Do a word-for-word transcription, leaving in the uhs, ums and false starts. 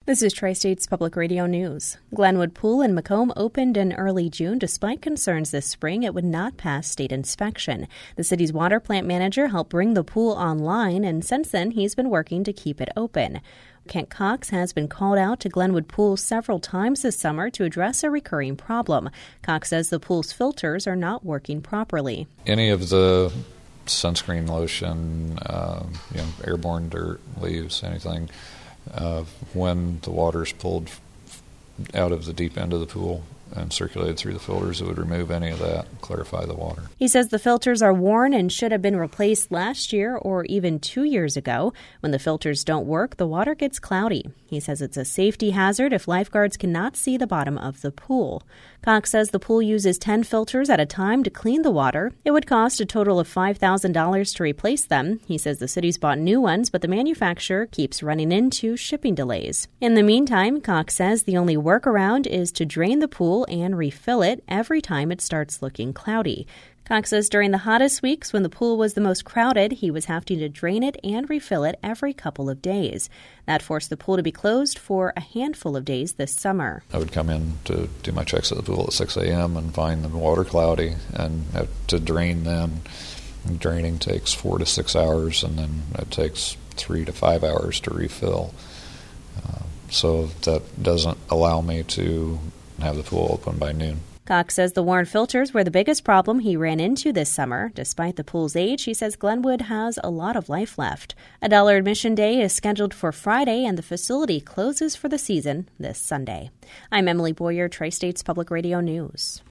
This is Tri-States Public Radio News. Glenwood Pool in Macomb opened in early June despite concerns this spring it would not pass state inspection. The city's water plant manager helped bring the pool online, and since then he's been working to keep it open. Kent Cox has been called out to Glenwood Pool several times this summer to address a recurring problem. Cox says the pool's filters are not working properly. Any of the sunscreen lotion, uh, you know, airborne dirt, leaves, anything, Uh, when the water is pulled f- out of the deep end of the pool and circulated through the filters, it would remove any of that and clarify the water. He says the filters are worn and should have been replaced last year or even two years ago. When the filters don't work, the water gets cloudy. He says it's a safety hazard if lifeguards cannot see the bottom of the pool. Cox says the pool uses ten filters at a time to clean the water. It would cost a total of five thousand dollars to replace them. He says the city's bought new ones, but the manufacturer keeps running into shipping delays. In the meantime, Cox says the only workaround is to drain the pool and refill it every time it starts looking cloudy. Cox says during the hottest weeks, when the pool was the most crowded, he was having to drain it and refill it every couple of days. That forced the pool to be closed for a handful of days this summer. I would come in to do my checks at the pool at six a.m. and find the water cloudy and have to drain then. And draining takes four to six hours, and then it takes three to five hours to refill. Uh, so that doesn't allow me to have the pool open by noon. Cox says the worn filters were the biggest problem he ran into this summer. Despite the pool's age, he says Glenwood has a lot of life left. A dollar admission day is scheduled for Friday, and the facility closes for the season this Sunday. I'm Emily Boyer, Tri-States Public Radio News.